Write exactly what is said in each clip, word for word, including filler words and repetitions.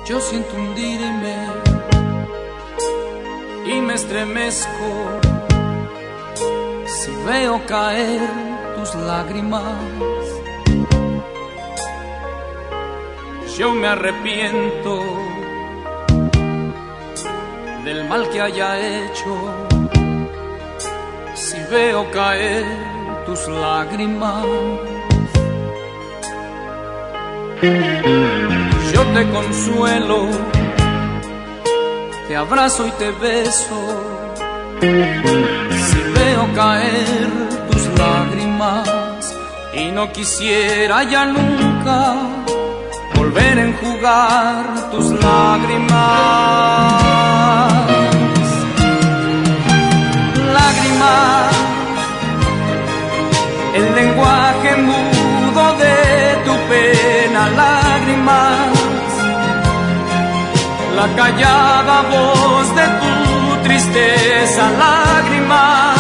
Yo siento hundirme y me estremezco si veo caer tus lágrimas. Yo me arrepiento del mal que haya hecho si veo caer tus lágrimas. Yo te consuelo, te abrazo y te beso si veo caer tus lágrimas, y no quisiera ya nunca volver a enjugar tus lágrimas. Lágrimas, el lenguaje mudo de tu pena. Lágrimas, la callada voz de tu tristeza. Lágrimas,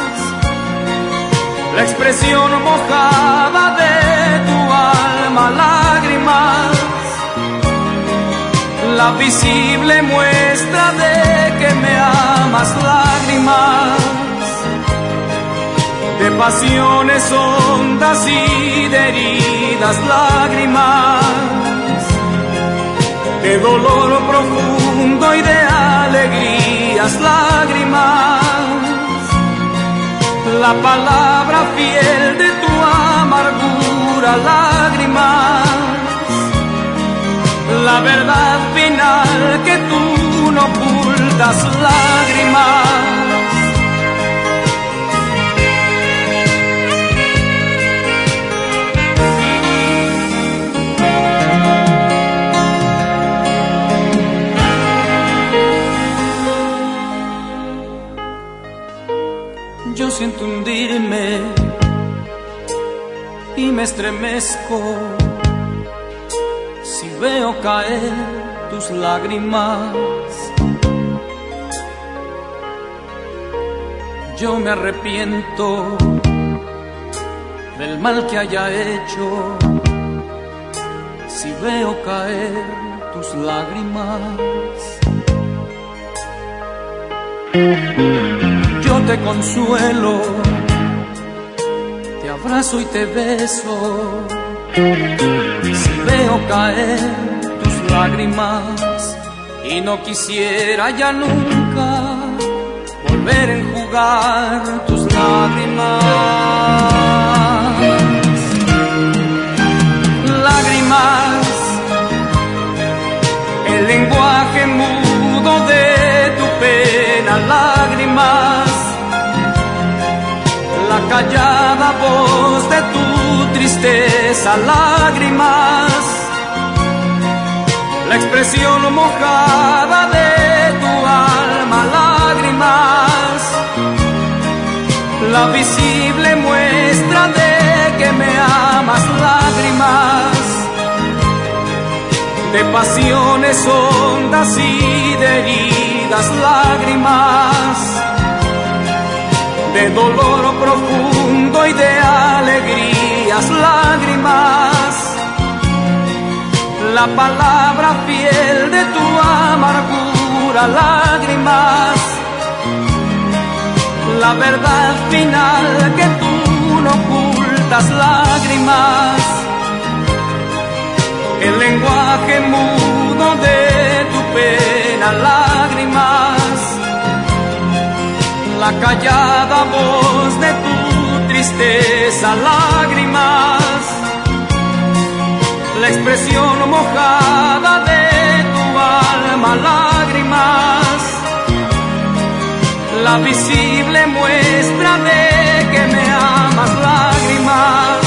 la expresión mojada de tu alma. Lágrimas, la visible muestra de que me amas. Lágrimas, de pasiones hondas y de heridas. Lágrimas, de dolor profundo y de alegrías. Lágrimas, la palabra fiel de tu amargura. Lágrimas, la verdad final que tú no ocultas. Lágrimas, yo siento hundirme y me estremezco si veo caer tus lágrimas. Yo me arrepiento del mal que haya hecho si veo caer tus lágrimas. Yo te consuelo, te abrazo y te beso si veo caer tus lágrimas, y no quisiera ya nunca volver a enjugar tus lágrimas. Lágrimas, el lenguaje mudo de tu pena. Lágrimas, la callada voz de tu tristeza. Lágrimas, la expresión mojada de tu alma. Lágrimas, la visible muestra de que me amas. Lágrimas, de pasiones hondas y de heridas. Lágrimas, de dolor profundo y de alegrías. Lágrimas, la palabra fiel de tu amargura. Lágrimas, la verdad final que tú no ocultas. Lágrimas, el lenguaje mudo de tu pena. Lágrimas, la callada voz de tu tristeza. Lágrimas, la expresión mojada de tu alma. Lágrimas, la visible muestra de que me amas. Lágrimas,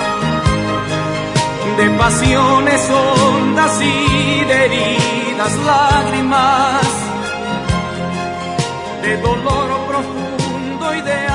de pasiones hondas y de heridas. Lágrimas, de dolor profundo y de